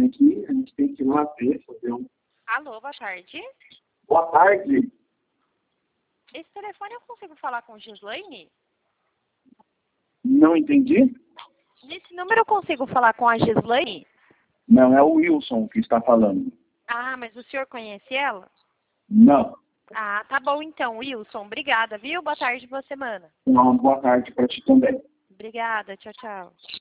a gente tem que ir lá ver, fazer um... Alô, boa tarde. Boa tarde. Esse telefone eu consigo falar com Gislaine? Não entendi? Nesse número eu consigo falar com a Gislaine? Não, é o Wilson que está falando. Ah, mas o senhor conhece ela? Não. Ah, tá bom então, Wilson. Obrigada, viu? Boa tarde, boa semana. Uma boa tarde para ti também. Obrigada, tchau, tchau.